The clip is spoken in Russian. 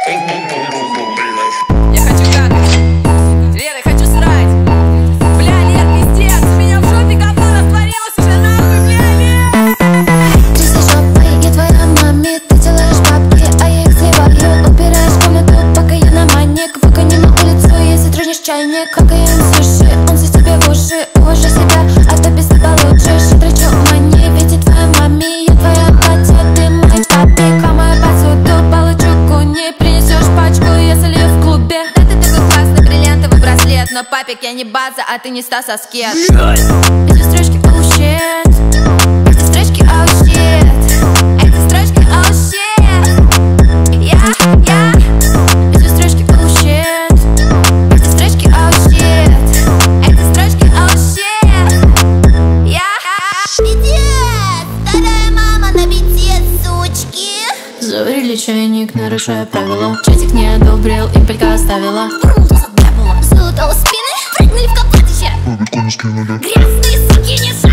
Я хочу какать, Лера, хочу срать. Бля, Лер, пиздец, у меня в жопе говно растворилось уже нахуй, бля, Лер. Ты со жопой, я твоя маме. Ты делаешь бабки, а я их сливаю. Убираешь комнату, пока я на манек. Выгони на улицу, если тронешь чайник. Какаем суши, он за тебе в уши. Уважай себя, а то без тебя лучше. Шитрачу мани, ведь я твоя маме. Я твоя батя, ты мой папик. А мою посуду получу куни. Принесешь пачку, я залью в клубе. Да ты такой классный бриллиантовый браслет. Но папик, я не база, а ты не Стас Аскет. Эти строчки, oh shit. Эти строчки, oh shit. Эти строчки, oh shit. Я. Эти строчки, oh shit. Эти строчки, oh shit. Эти строчки, oh shit. Я. Пиздец, вторая мама на бите, сучки. Заварили чайник, нарушая правила. Чатик не одобрил, и палька оставила. Золото у спины, прыгнули в копытище. Грязные суки, не